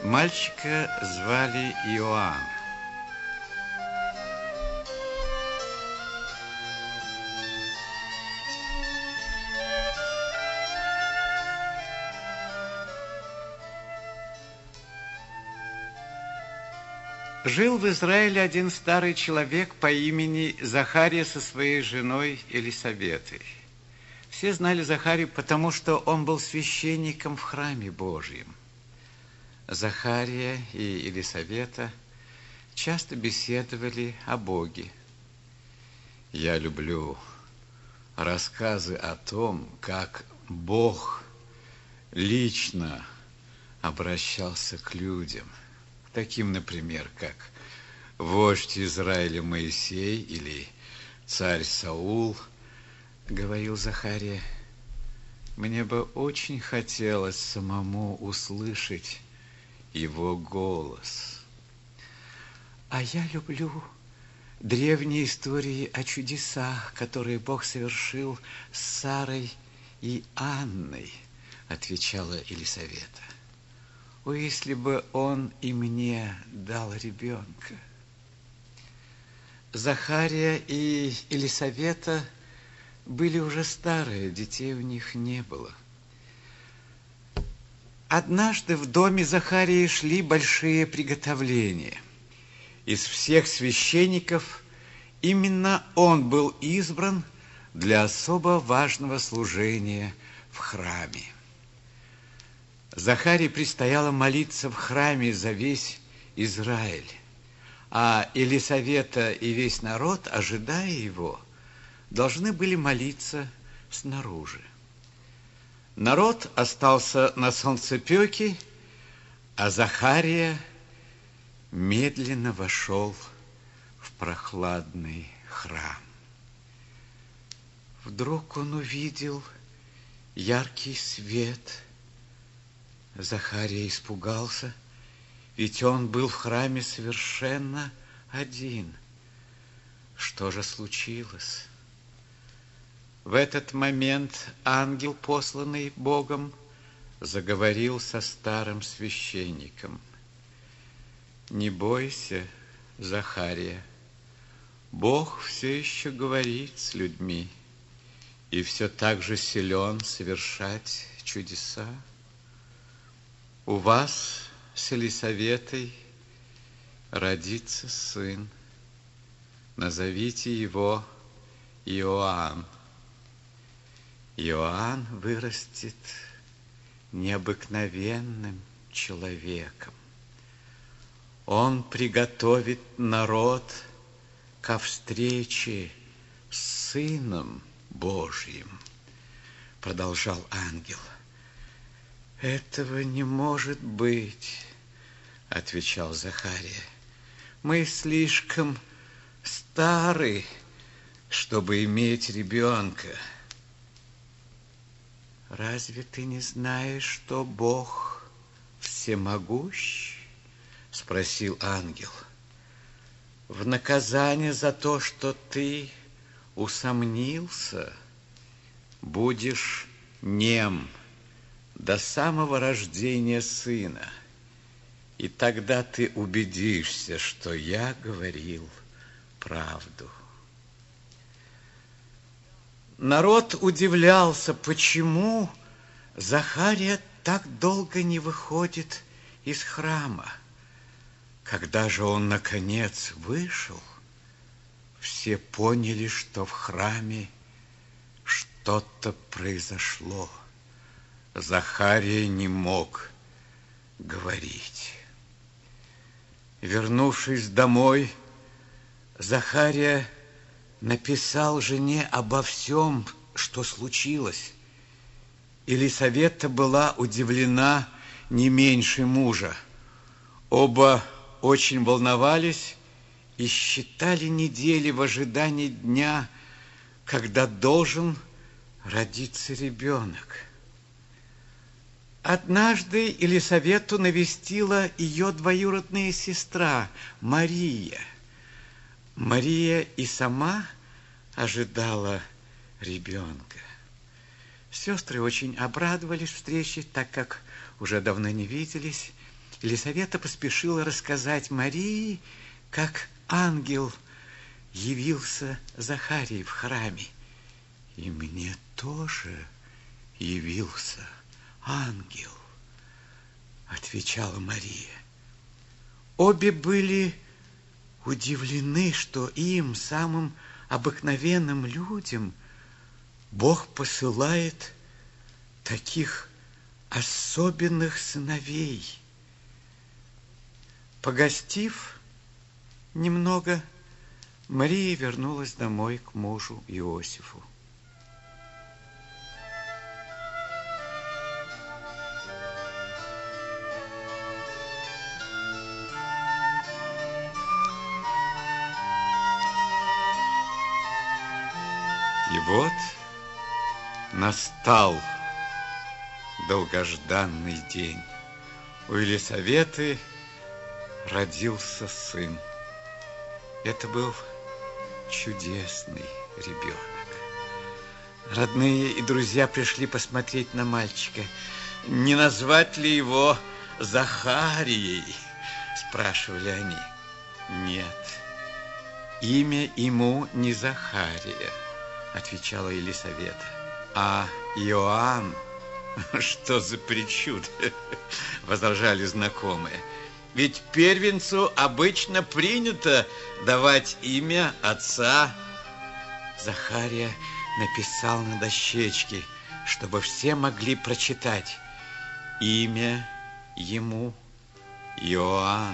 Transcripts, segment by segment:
Мальчика звали Иоанн. Жил в Израиле один старый человек по имени Захария со своей женой Елисаветой. Все знали Захарию, потому что он был священником в храме Божьем. Захария и Елисавета часто беседовали о Боге. Я люблю рассказы о том, как Бог лично обращался к людям. Таким, например, как вождь Израиля Моисей или царь Саул, говорил Захария. Мне бы очень хотелось самому услышать его голос. А я люблю древние истории о чудесах, которые Бог совершил с Сарой и Анной, отвечала Елисавета. О, если бы он и мне дал ребенка. Захария и Елисавета были уже старые, детей у них не было. Однажды в доме Захарии шли большие приготовления. Из всех священников именно он был избран для особо важного служения в храме. Захарии предстояло молиться в храме за весь Израиль, а Елисавета и весь народ, ожидая его, должны были молиться снаружи. Народ остался на солнцепёке, а Захария медленно вошел в прохладный храм. Вдруг он увидел яркий свет. Захария испугался, ведь он был в храме совершенно один. Что же случилось? В этот момент ангел, посланный Богом, заговорил со старым священником. Не бойся, Захария, Бог все еще говорит с людьми и все так же силен совершать чудеса. У вас с Елисаветой родится сын. Назовите его Иоанн. Иоанн вырастет необыкновенным человеком. Он приготовит народ ко встрече с Сыном Божьим, продолжал ангел. Этого не может быть, отвечал Захария. Мы слишком стары, чтобы иметь ребенка. Разве ты не знаешь, что Бог всемогущ? Спросил ангел. В наказание за то, что ты усомнился, будешь нем до самого рождения сына, и тогда ты убедишься, что я говорил правду. Народ удивлялся, почему Захария так долго не выходит из храма. Когда же он, наконец, вышел, все поняли, что в храме что-то произошло. Захария не мог говорить. Вернувшись домой, Захария написал жене обо всем, что случилось. Елисавета была удивлена не меньше мужа. Оба очень волновались и считали недели в ожидании дня, когда должен родиться ребенок. Однажды Елисавету навестила ее двоюродная сестра Мария. Мария и сама ожидала ребенка. Сестры очень обрадовались встрече, так как уже давно не виделись, Елисавета поспешила рассказать Марии, как ангел явился Захарии в храме. И мне тоже явился ангел, отвечала Мария. Обе были удивлены, что им, самым обыкновенным людям, Бог посылает таких особенных сыновей. Погостив немного, Мария вернулась домой к мужу Иосифу. И вот настал долгожданный день. У Елисаветы родился сын. Это был чудесный ребенок. Родные и друзья пришли посмотреть на мальчика. Не назвать ли его Захарией? Спрашивали они. Нет, имя ему не Захария, отвечала Елисавета, а Иоанн. Что за причуда, возражали знакомые. Ведь первенцу обычно принято давать имя отца. Захария написал на дощечке, чтобы все могли прочитать. Имя ему Иоанн.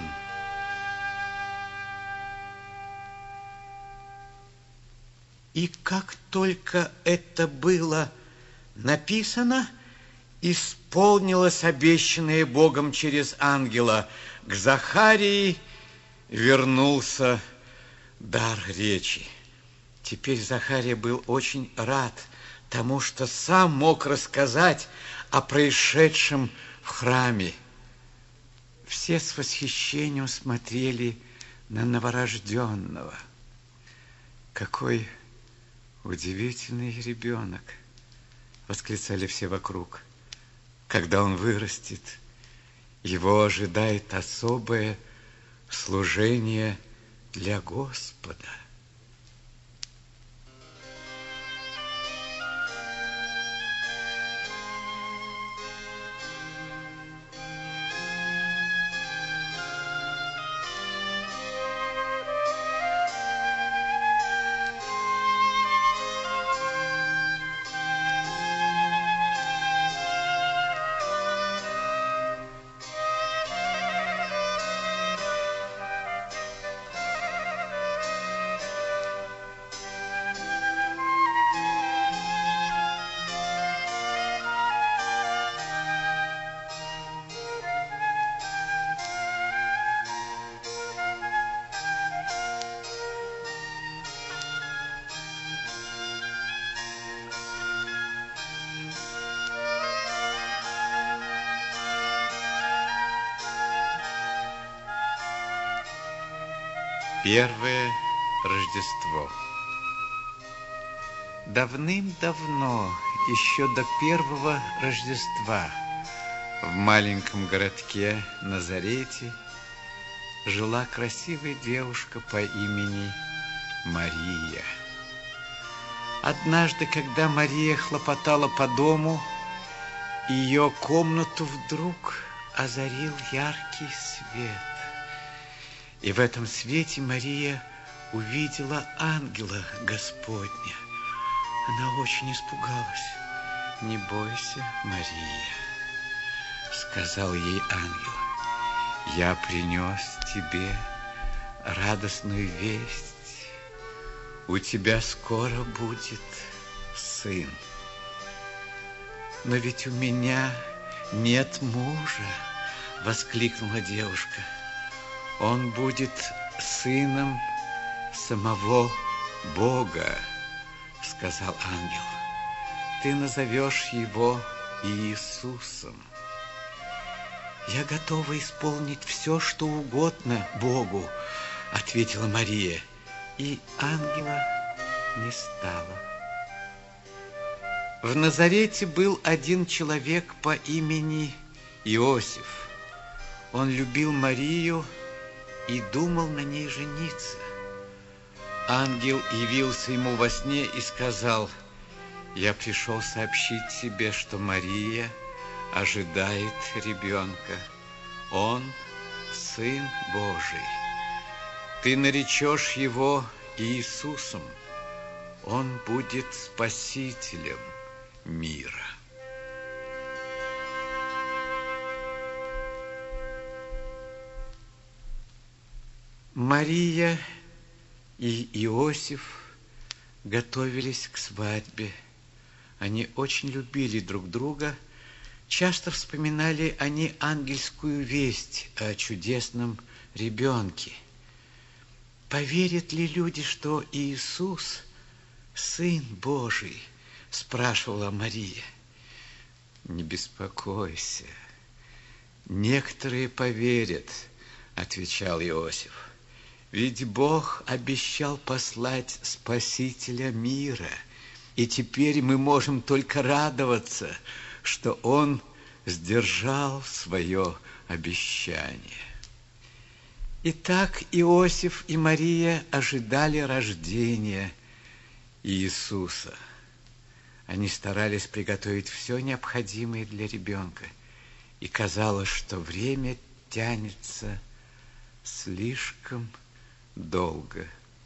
И как только это было написано, исполнилось обещанное Богом через ангела. К Захарии вернулся дар речи. Теперь Захария был очень рад тому, что сам мог рассказать о происшедшем в храме. Все с восхищением смотрели на новорожденного. Какой удивительный ребенок, восклицали все вокруг. Когда он вырастет, его ожидает особое служение для Господа. Первое Рождество. Давным-давно, еще до первого Рождества, в маленьком городке Назарете жила красивая девушка по имени Мария. Однажды, когда Мария хлопотала по дому, ее комнату вдруг озарил яркий свет. И в этом свете Мария увидела ангела Господня. Она очень испугалась. «Не бойся, Мария», — сказал ей ангел. «Я принес тебе радостную весть. У тебя скоро будет сын». «Но ведь у меня нет мужа», — воскликнула девушка. «Он будет сыном самого Бога», — сказал ангел. «Ты назовешь его Иисусом». «Я готова исполнить все, что угодно Богу», — ответила Мария, и ангела не стало. В Назарете был один человек по имени Иосиф. Он любил Марию и думал на ней жениться. Ангел явился ему во сне и сказал: «Я пришел сообщить тебе, что Мария ожидает ребенка. Он Сын Божий. Ты наречешь его Иисусом. Он будет Спасителем мира». Мария и Иосиф готовились к свадьбе. Они очень любили друг друга. Часто вспоминали они ангельскую весть о чудесном ребенке. «Поверят ли люди, что Иисус – Сын Божий?» – спрашивала Мария. «Не беспокойся, некоторые поверят», – отвечал Иосиф. «Ведь Бог обещал послать Спасителя мира, и теперь мы можем только радоваться, что Он сдержал свое обещание». Итак, Иосиф и Мария ожидали рождения Иисуса. Они старались приготовить все необходимое для ребенка, и казалось, что время тянется слишком долго.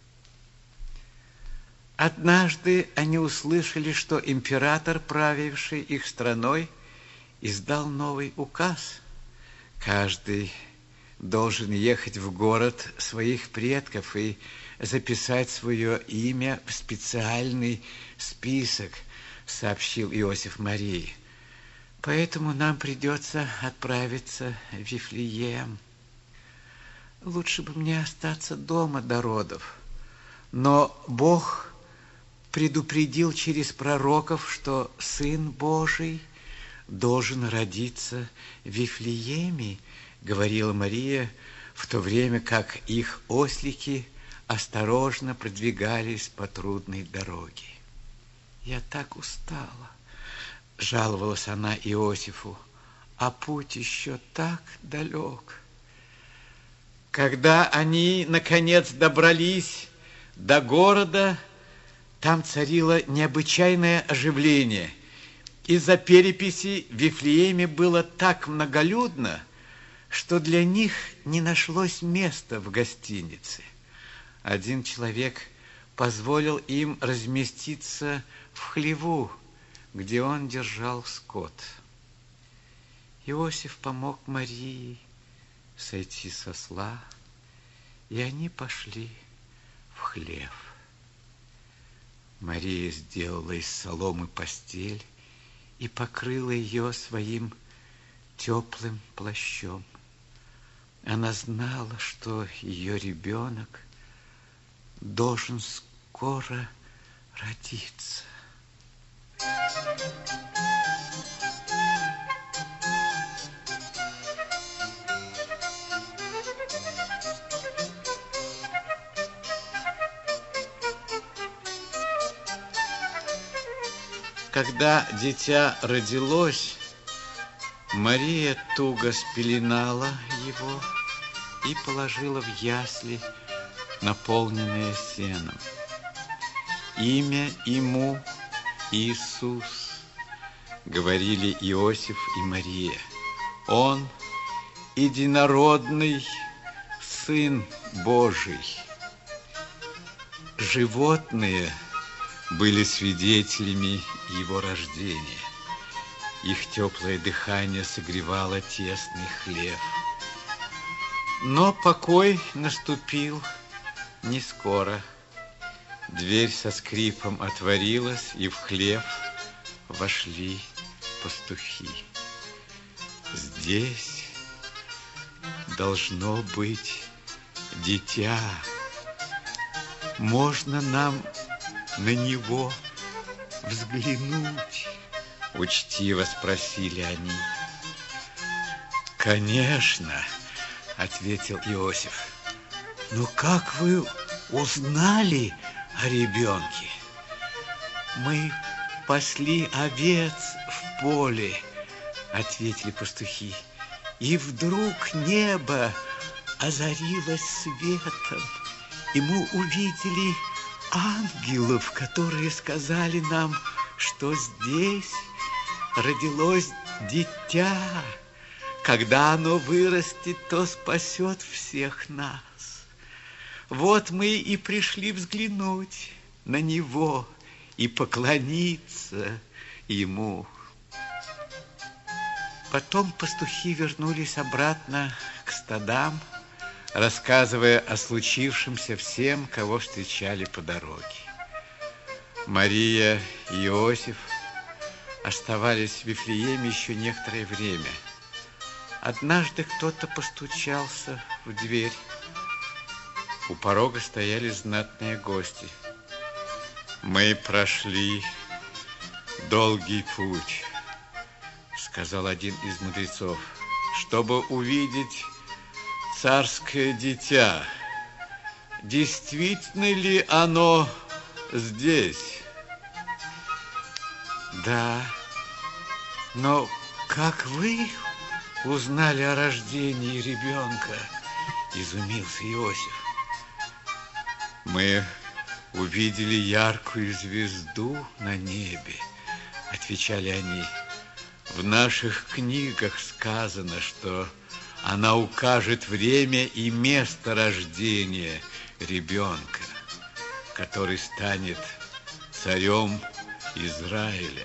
Однажды они услышали, что император, правивший их страной, издал новый указ. Каждый должен ехать в город своих предков и записать свое имя в специальный список, сообщил Иосиф Марии. Поэтому нам придется отправиться в Вифлеем. Лучше бы мне остаться дома до родов. Но Бог предупредил через пророков, что Сын Божий должен родиться в Вифлееме, говорила Мария, в то время как их ослики осторожно продвигались по трудной дороге. «Я так устала», – жаловалась она Иосифу, – «а путь еще так далек». Когда они, наконец, добрались до города, там царило необычайное оживление. Из-за переписи в Вифлееме было так многолюдно, что для них не нашлось места в гостинице. Один человек позволил им разместиться в хлеву, где он держал скот. Иосиф помог Марии сойти с осла, и они пошли в хлев. Мария сделала из соломы постель и покрыла ее своим теплым плащом. Она знала, что ее ребенок должен скоро родиться. Когда дитя родилось, Мария туго спеленала его и положила в ясли, наполненные сеном. Имя ему Иисус, говорили Иосиф и Мария. Он единородный Сын Божий. Животные были свидетелями его рождения. Их теплое дыхание согревало тесный хлев. Но покой наступил не скоро. Дверь со скрипом отворилась, и в хлев вошли пастухи. Здесь должно быть дитя. Можно нам на него взглянуть? Учтиво спросили они. Конечно, ответил Иосиф. Но как вы узнали о ребенке? Мы пасли овец в поле, ответили пастухи. И вдруг небо озарилось светом, и мы увидели ангелов, которые сказали нам, что здесь родилось дитя. Когда оно вырастет, то спасет всех нас. Вот мы и пришли взглянуть на него и поклониться ему. Потом пастухи вернулись обратно к стадам, рассказывая о случившемся всем, кого встречали по дороге. Мария и Иосиф оставались в Вифлееме еще некоторое время. Однажды кто-то постучался в дверь. У порога стояли знатные гости. «Мы прошли долгий путь», — сказал один из мудрецов, «чтобы увидеть царское дитя. Действительно ли оно здесь?» «Да, но как вы узнали о рождении ребенка?» — изумился Иосиф. «Мы увидели яркую звезду на небе», — отвечали они. «В наших книгах сказано, что она укажет время и место рождения ребенка, который станет царем Израиля».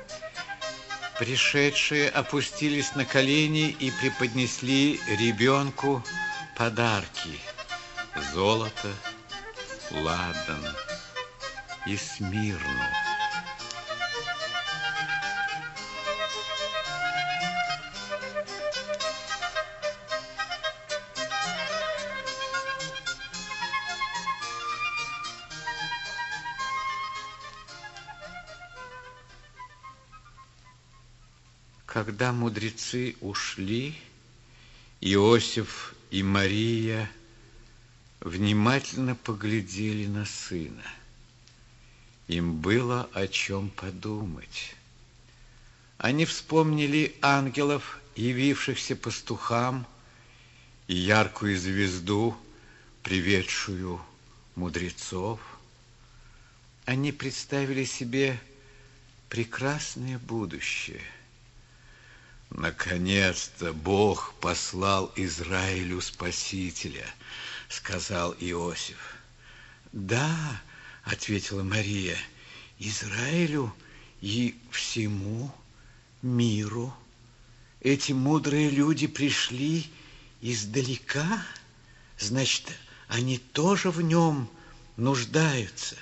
Пришедшие опустились на колени и преподнесли ребенку подарки: золото, ладан и смирну. Когда мудрецы ушли, Иосиф и Мария внимательно поглядели на сына. Им было о чем подумать. Они вспомнили ангелов, явившихся пастухам, и яркую звезду, приведшую мудрецов. Они представили себе прекрасное будущее. «Наконец-то Бог послал Израилю Спасителя», — сказал Иосиф. «Да», — ответила Мария, — «Израилю и всему миру. Эти мудрые люди пришли издалека, значит, они тоже в нем нуждаются».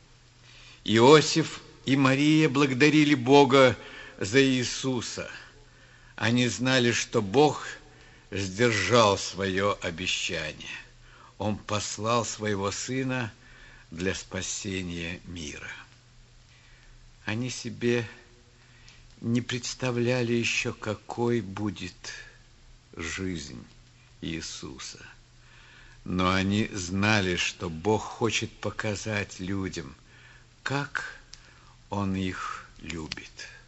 Иосиф и Мария благодарили Бога за Иисуса. Они знали, что Бог сдержал свое обещание. Он послал своего Сына для спасения мира. Они себе не представляли еще, какой будет жизнь Иисуса. Но они знали, что Бог хочет показать людям, как Он их любит.